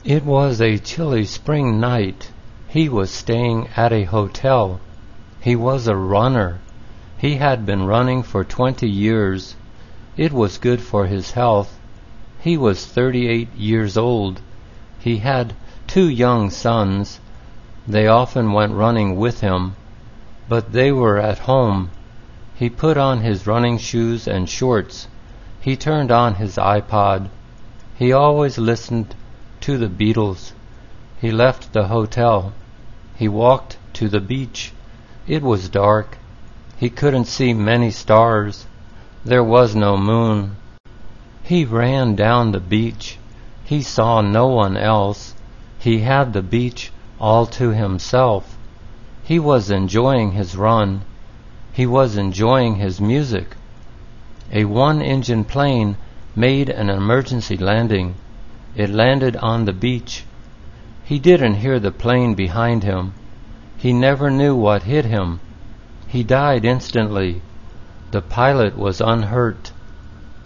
It was a chilly spring night. He was staying at a hotel. He was a runner. He had been running for 20 years. It was good for his health. He was 38 years old. He had 2 young sons. They often went running with him, but they were at home. He put on his running shoes and shorts. He turned on his iPod. He always listened to the Beatles. He left the hotel. He walked to the beach. It was dark. He couldn't see many stars. There was no moon. He ran down the beach. He saw no one else. He had the beach all to himself. He was enjoying his run. He was enjoying his music. A 1-engine plane made an emergency landing. It landed on the beach. He didn't hear the plane behind him. He never knew what hit him. He died instantly. The pilot was unhurt.